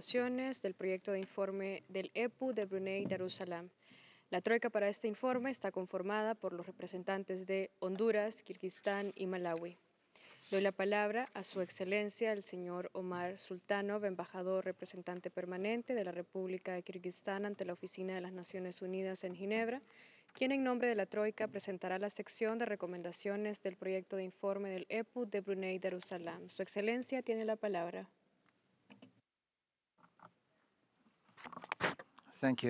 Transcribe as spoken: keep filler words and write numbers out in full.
recomendaciones del proyecto de informe del E P U de Brunei Darussalam. La troika para este informe está conformada por los representantes de Honduras, Kirguistán y Malawi. Doy la palabra a Su Excelencia el señor Omar Sultanov, embajador representante permanente de la República de Kirguistán ante la Oficina de las Naciones Unidas en Ginebra, quien en nombre de la Troika presentará la sección de recomendaciones del proyecto de informe del E P U de Brunei Darussalam. Su Excelencia tiene la palabra. Thank you.